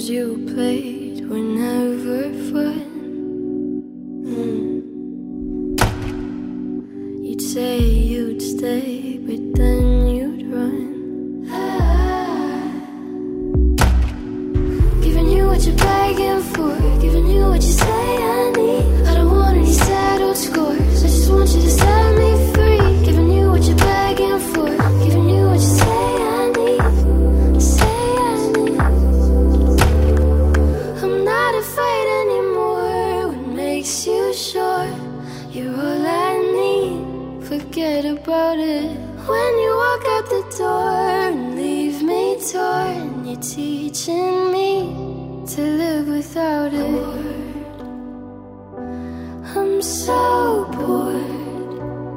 you played were never fun. You'd say you'd stay, but then you'd run. Giving you what you're begging for, giving you what you say I need. I don't want any settled scores, I just want you to set me free. Giving you what you're begging for, giving you what you say I need. Say I need. I'm not afraid anymore. What makes you sure you're all I need? Forget about it. When you walk out the door and leave me torn, you're teaching me to live without it. I'm so bored.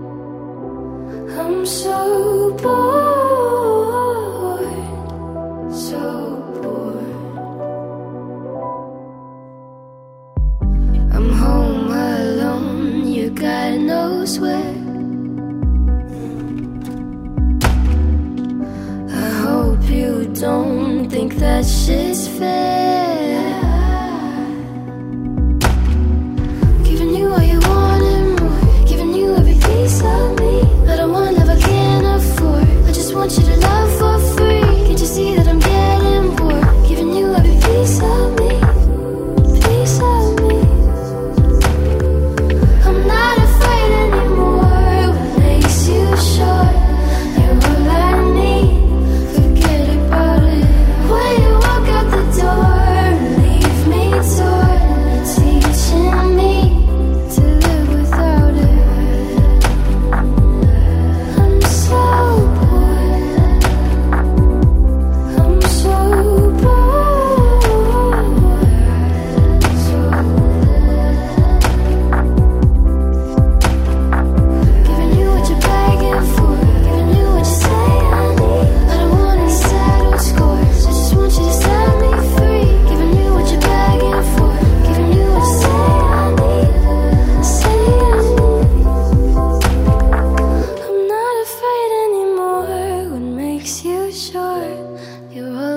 I'm so bored. So bored. I'm home alone, you God knows where. I hope you don't think that shit's fair. Giving you all you want and more, giving you every piece of me. I don't want love I can't afford, I just want you to love for free. Can't you see that I'm getting bored? Giving you every piece of me, piece of me. I'm not afraid anymore. What makes you sure you're all I need? Forget about it. When you walk out the door and leave me torn, you're teaching me to live without it. I'm so bored. I'm so bored. So giving you what you're begging for, giving you what you say I need. I don't want any settled scores, I just want you to set me free. Giving you what you're begging for, giving you what you say I need. Say I need. I'm not afraid anymore. What makes you sure you're all